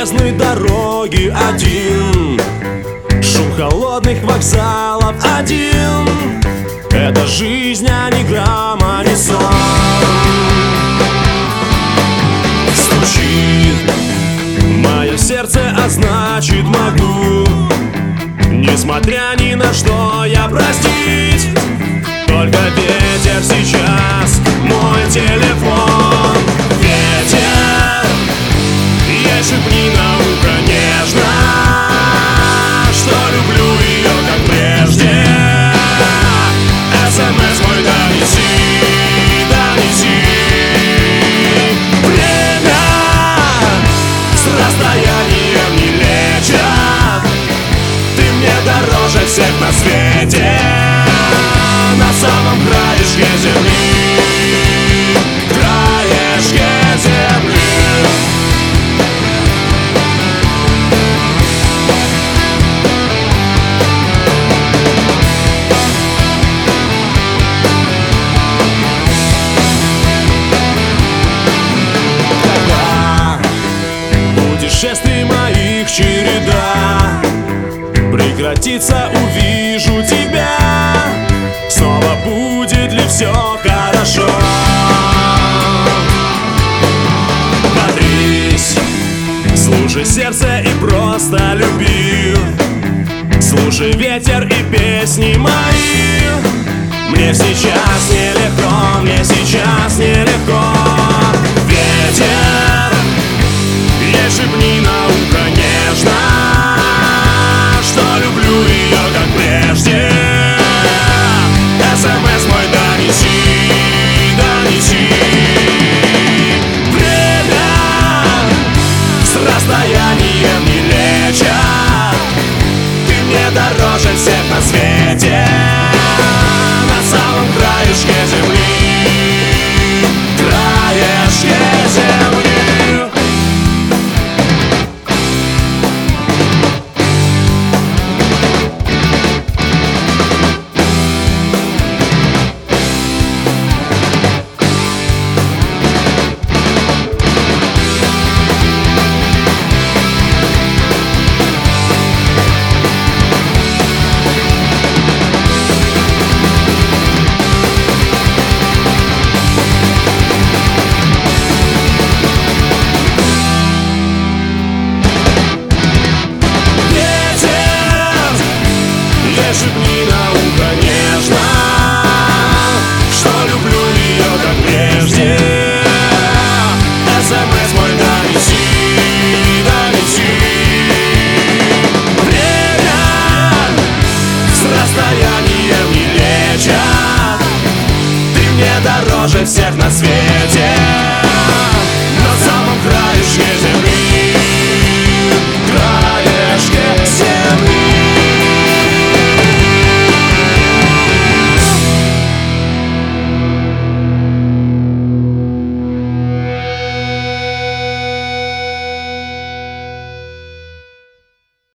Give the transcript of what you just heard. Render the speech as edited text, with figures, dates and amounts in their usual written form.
железной дороги один, шум холодных вокзалов один. Это жизнь, а не грамма, не сон. Стучит мое сердце, а значит могу, несмотря ни на что, я простить. Только ветер сейчас мой телефон. Ветер, ей шепни на ухо нежно, что люблю ее как прежде. СМС мой донеси, донеси. Время с расстоянием не лечат, ты мне дороже всех на свете. На самом краешке земли, краешке земли. Когда путешествий моих череда прекратится, увижу тебя. Снова будет ли все хорошо? Бодрись, слушай сердце и просто люби. Слушай ветер и песни мои. Мне сейчас нелегко, мне сейчас нелегко. Ветер, ей шепни на ухо нежно, что люблю ее как прежде. СМС мой донеси, донеси. Время с расстоянием не лечат, ты мне дороже всех на свете. На самом краешке земли, краешке земли. Шепни на ухо нежно, что люблю ее как прежде. СМС мой донеси, донеси. Время с расстоянием не лечат, ты мне дороже всех.